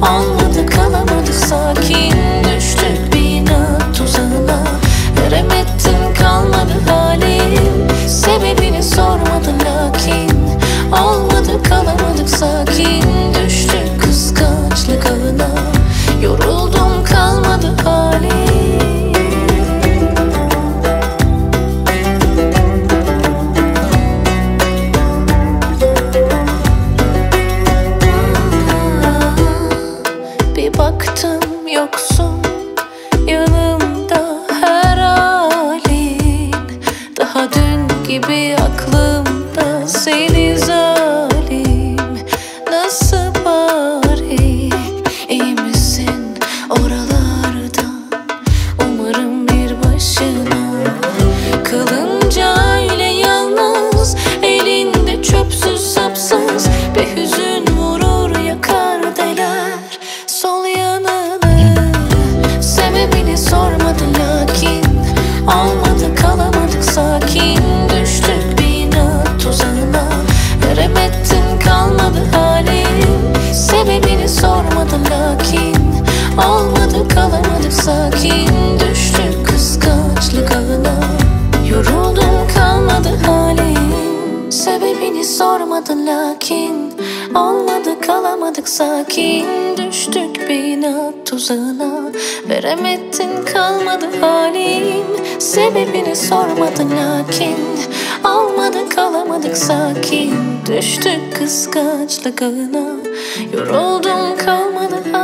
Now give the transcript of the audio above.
Olmadı kalamadık sakin, düştük bir inat tuzağına. Veremedim kalmadı halim, sebebini sormadın lakin. Olmadı kalamadık sakin, düştük kıskançlık ağına. Yoruldum kalmadı halim. Bir baktım yoksun yanımda her halin. Daha dün gibi aklımda seni zalim. Nasıl bari, iyi misin oralarda? Umarım bir başına kalınca öyle yalnız, elinde çöpsüz sapsız bir hüzün vurur yakar deler sol yanını. Sebebini sormadın lakin olmadı kalamadık sakin, düştük bir inat tuzağına. Veremedim kalmadı halim, sebebini sormadın lakin. Olmadı kalamadık sakin, düştük kıskançlık ağına. Yoruldum kalmadı halim, sebebini sormadın lakin. Olmadı kalamadık sakin, düştük bir inat tuzağına. Veremedin kalmadı halim, sebebini sormadın lakin. Olmadı kalamadık sakin, düştük kıskançlık ağına. Yoruldum kalmadı halim.